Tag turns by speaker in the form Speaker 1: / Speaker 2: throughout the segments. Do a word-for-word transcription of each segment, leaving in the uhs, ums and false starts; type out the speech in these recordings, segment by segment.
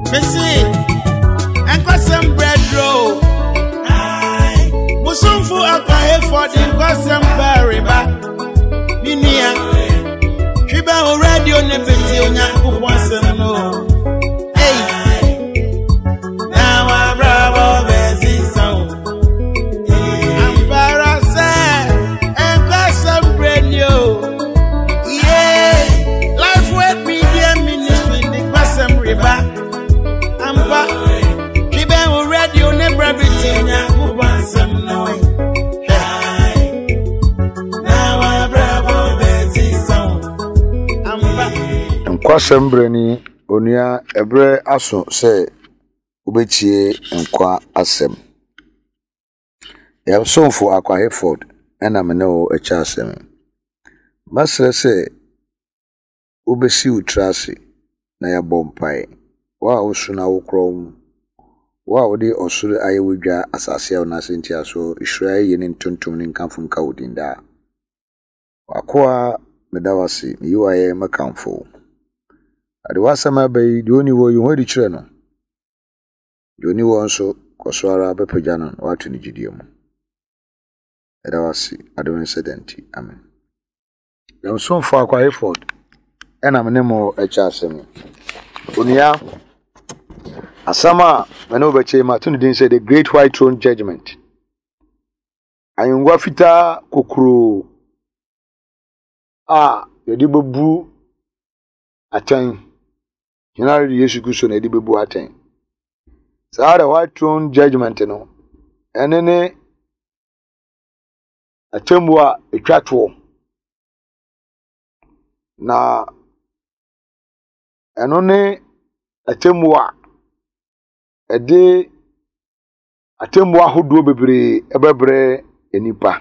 Speaker 1: Messi, and got some bread roll. Musumfu akwahe for the got some berry back. Minia, Triba already on the video now. Once and no. Hey, now I'm bravo, Bessie song. I'm parasite and got some bread new. Yeah, life with me, dear ministry, the got some river.
Speaker 2: Nkwa sembreni onua ebre aso se ubechie nkwa asem ya sonfo akwa Hereford ena me ne o echa asem masre se ubesi utrase na ya bompai wa osuna wokrom wa odi osuru ayewudwa asase ya na sentia so Israel ye ne ntontom ne nkamfo nka odinda wakwa medawasi yuaye makamfo ade wasama bai doni wo yu hodi kire no doni wo nso koswara bepaja no watu ni gidie mu medawasi ade incident amen ya so fa akwa Hereford ena me ne mo echa asem onia asama me no beche ma tunu din say the great white throne judgment ayungwa fita kokuro ah yedi bebu atan Hinari Yesu Kristo na edi bebu aten. Sa the white throne judgment no. Enene atembua etwatwo. Na enone atembua ede atembua hodo bebre ebebre enipa.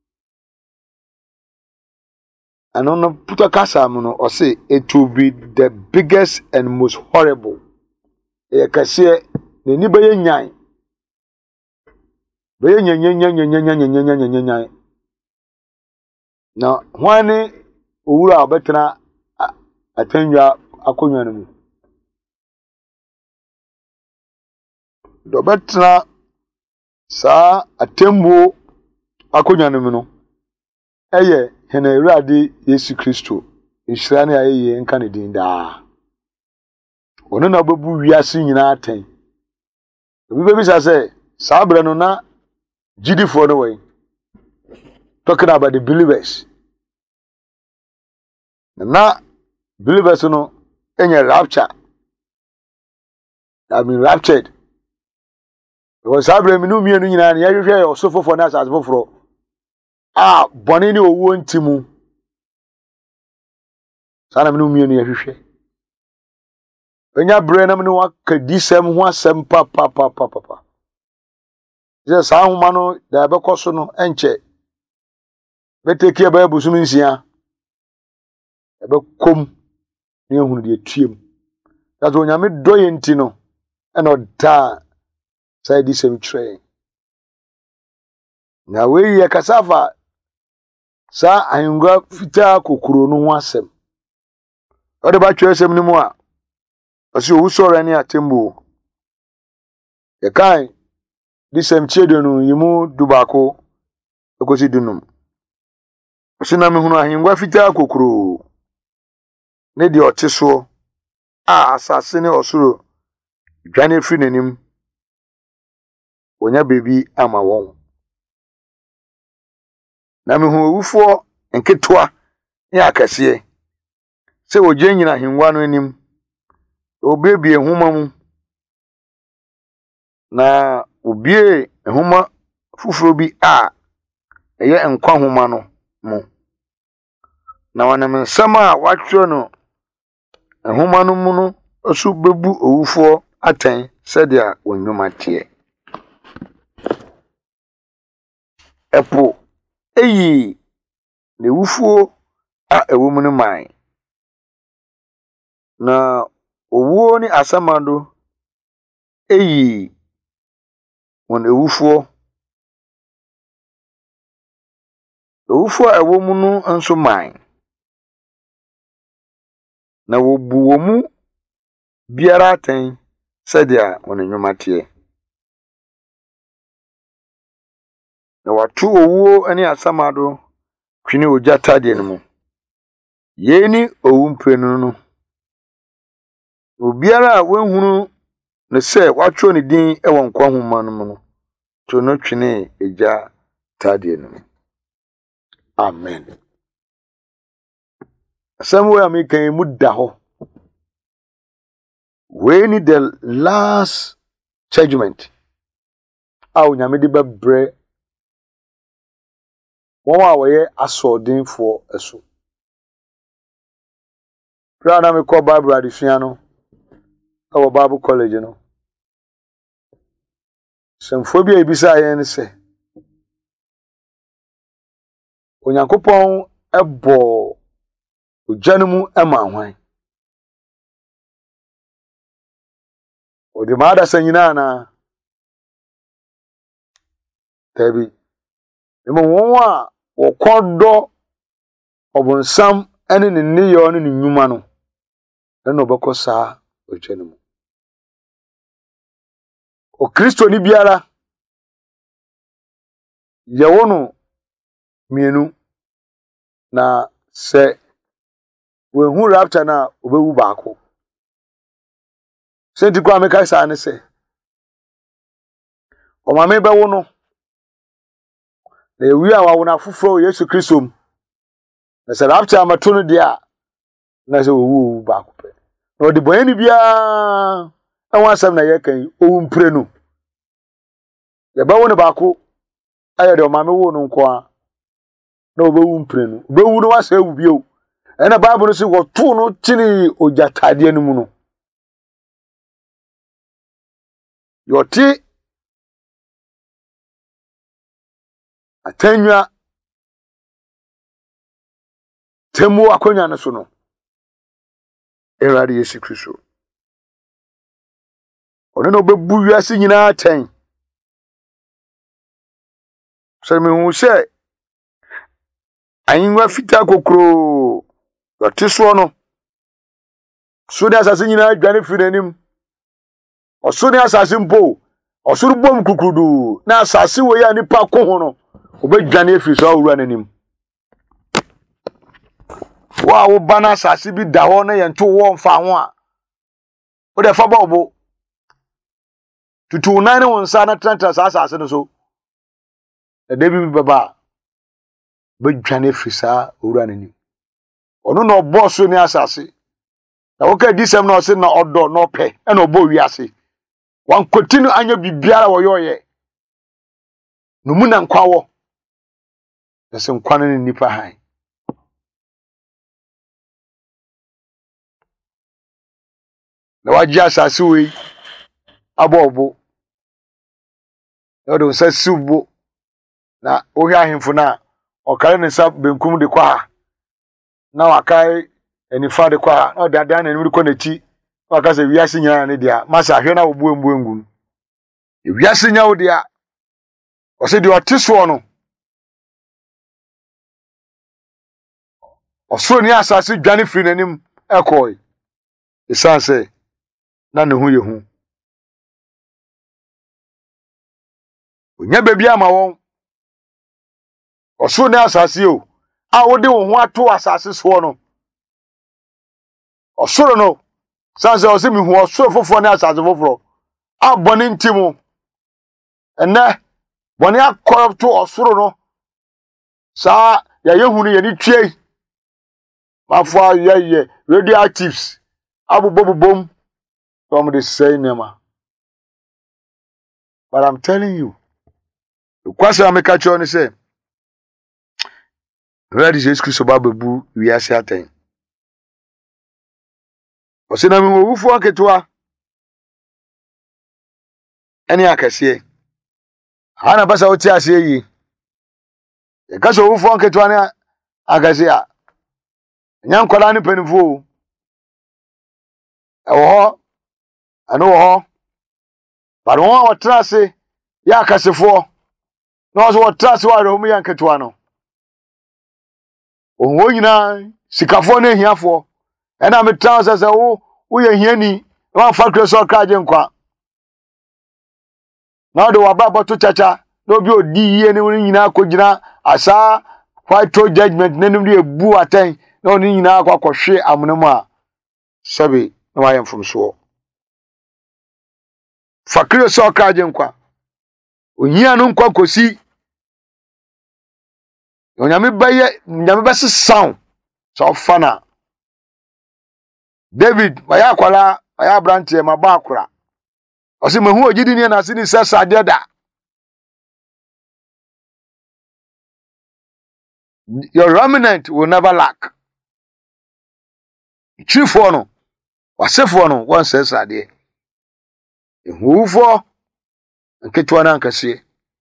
Speaker 2: And on puta kasa no or say it will be the biggest and most horrible. E kase ne ni baye nyan. Baye nyan nyan nyan nyan nyan nyan nyan nyan nyan. Na hwane owura obetena atanwa akonwa no mu. Do betena sa atembo akonwa no mu no. Eye hena Awurade Yesu Kristo Israel na ayeye nka ne din da ono na obebu wiase nyina aten obi bebi sa say sabra no na gidifo no way talking about the believers na believers no enye rapture I mean raptured because sabra mi no mienu nyina na yehwehwe osofofo na asasofofo ah boni ni owo ntimu sana me no mienu ya hwehwe enya bre na me no akadisem ho asem pa pa pa pa pa je sa homa no da be koso no enche beteki e ba busum nsia e be kom ne ehunu de tuem that onyame doye nti no e no da sai disem train na we ye kasafa sa ahingwa fita kokuro no ho asem ode ba twesem ni mu a osi owusore ni atembo ye kai disem chiedo no yimu dubako ekosi dunum osi na me hunu ahingwa fita kokuro ne di oteso a asase ne osoro dwane firi nanim onya bebi ama won na me hu owufo nketwa ne akase se oje nyina hingwa no anim obebie homa mu na obie homa fufuro bi a eye enkwa homa no mu na wana me nsama a watwo no homa no mu no osu bebu owufo aten sedia onwuma tie epo eyi ne wufuo a ewo mu no man na owo ni asamado eyi won ewufuo ewufuo ewo mu no nso man na wobu wo mu biara ten Sadia on a numate. There were two owo any asamado, Quini Ujata denimo. Yeni owumprenu. Obiara wenhunu ne se watwo ne din e won kwa homa no no to no twene eja tade no. Amen. Somewhere me kan mu da ho. We need the last judgment. Aw nyame de bebre. Won wa we asodin for eso. Pra na me call Bible adisua no. Our Bible college, you know. Some phobia bisa yen se. Onyankopon ebo ojanumu ema hwan. Odi maada sanyina na. Tabi. Emo won a wokodo obonsam ene ne ne yo ne nnwuma no. Na obekosa ojanumu. O Kristo ni biara yawono mienu na se we hu rapture na obewu baako senti kwa me kai sa ne se o ma me bewo no na ewi a wawo na foforo Yesu Kristo m na se rapture amato no dia na se owu baako pe na odi boyani bia Awan asem na ye kan owumpre no ye ba wo ne baako aye de o ma me wo no nko a na obewumpre no obewu no wasa ewu bio e na Bible no se wo to no tini ojatade anu mu no yoti atanwa temu akonya no so no Erade Yesu Kristo Ono no bebu wiase nyina aten. So me hu se anyinwa fita kokro yotiso no. So de asase nyina adwane firanim. Oso de asase mpo. Osuru bom kukudu na asase wo ya nipa ko ho no. Obedwane afiri so awura nanim. Wa wo bana asase bi da ho na yento wo mfa ho a. Wo de fa ba obo tutu nane wonsa na tranta sasa ase no so e debi baba bedwane frisa owura nani ono no boss ni asase na woka disem na o se na odo no pe e na obo wiase wan continue anya bibiara wo yoye no mu na nkwawo na se nkwana ni nipa han na waji asase we abobo yodo sa subo na ohia ahemfo na okare ne sa benkum de kwa na wakai enifa de kwa na dada na enu ko na chi waka se wiase nya ne dia masa ahwe na obo embu engum wiase nya wo dia o se di otiso no osoro ni asase dwane firi nanim ekoi isanse na ne hu ye hu Onya bebi ama won. Oso ne asase o. A wo de wo ho ato asase so no. Osoro no. Sanse o se mi hu osoro foforo ne asase foforo. A boni ntimo. Ene boni akoro to osoro no. Sa ya yehunu ye ni twie. Mafo ye ye radioactives. Abubobobom. From the same name. But I'm telling you Kwasa ameka cho ni se Erade Jesus Kristo ba bebu wiase aten Osina mi wufo aketua eni akase ana basa oti ase yi e kaso wufo aketua ni akase a nyankola ni penifo e wo ho ano wo ho ba won wa trase ya akasefo no so what trust wa ro mu yanketua no o nyina sikafo na hiafo e na me trust se wo wo ye hiani wa fa kreso kaje nkwa Now the waba to chacha, no be odi any nyina kogina asa white throat judgment nenum de bu aten no ni nyina akwa kwhwe amunemu a sabi no I am from so fakire so kraje nkwa ohia no nkwa kosi onyame baye nyame bese sound so fana David waya kwala waya branche maba akura osi mahu ogidi ni na sini sesa deda your remnant will never lack. Chief one, wasef one, one says ade. Who for? And ketwana and kasi.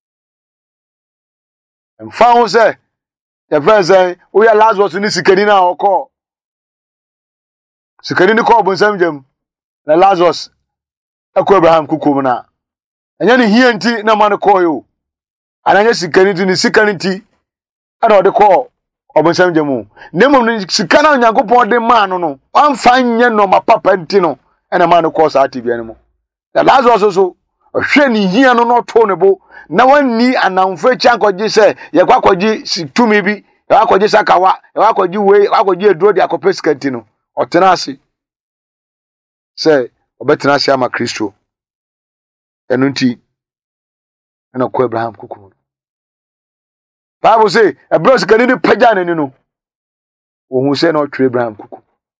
Speaker 2: And found say, the first say, we are Lazarus in Sikanina or call. Sikanini call Bonsamjam, the Lazarus, Abraham Kukumana. And then he and tea, no man call you. And I just Sikaniti in Sikaniti. I know the call of Bonsamjamu. Name of Sikana Yankopon de man, no, one fine yen no, my papa and Tino, and a man who calls out to be animal. The Lazarus also, a shiny here no not tonable. No one need an unfair chunk of this say, Yakwaji, to maybe, Yakwaji Sakawa, Yakwaji way, Yakwaji draw the Acopescatino, or Tenassi. Say, or Betanasi ama Christo, and Unti, and a Abraham Kukum. Bible say, a brother can do pajan and you know. Who say not to Abraham Kuku.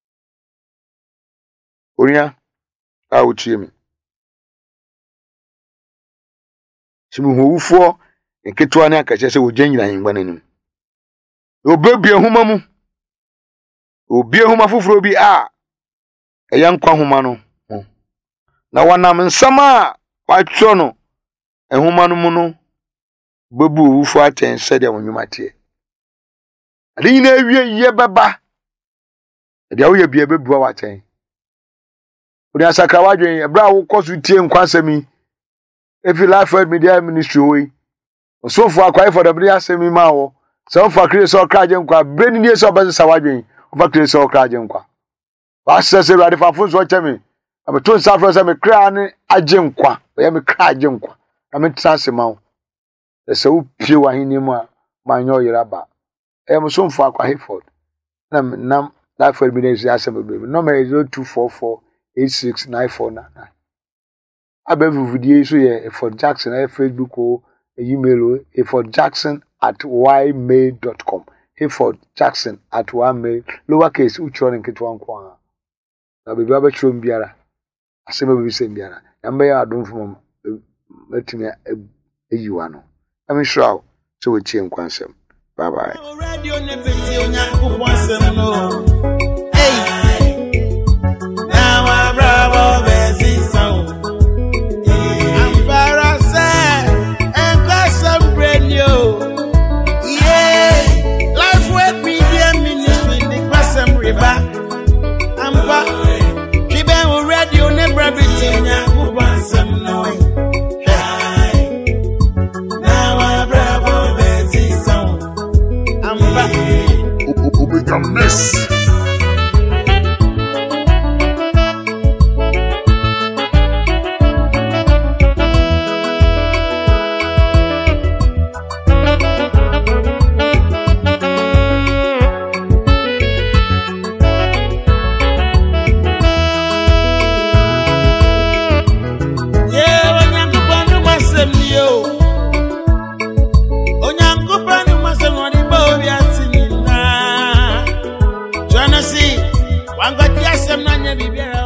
Speaker 2: Oria, I would cheer me. She who for and Ketuana catches with genuine one in him. Your baby a humamu. O be a humafu be a a young quahumano. Now one name in summer, white chono, a humanu. Babu who fought and said when you might hear. I didn't know ye baba. The way be a baby watching. When I sacrawadri, a brow course with tea and quasemi. If you laugh at me, dear ministry way. So far, quite for the Bria semi mao. So for Chris or Krajanqua, bringing years of as Sawadri, over Chris or Krajanqua. What says a radical fools watch me? I'm a two suffers, I'm a crown, a jimqua, I am a Krajanqua. I'm a transimount. The so pure hinima, my no yeraba. I am so far quite Hayford. Nam nam that for me is assembly. Number is zero two four four eight six nine four nine nine. I believe video so yeah for Jackson I Facebook or email a for Jackson at ymail dot com. Hey for Jackson at ymail lowercase which one in Kitwan Kwana. Now be Baba Chum Biara. I say maybe same Biara. Number I don't from let me a you ano. I'm sure so we change concept. Bye bye.
Speaker 3: Miss.
Speaker 1: Wangotia semna nye bibiara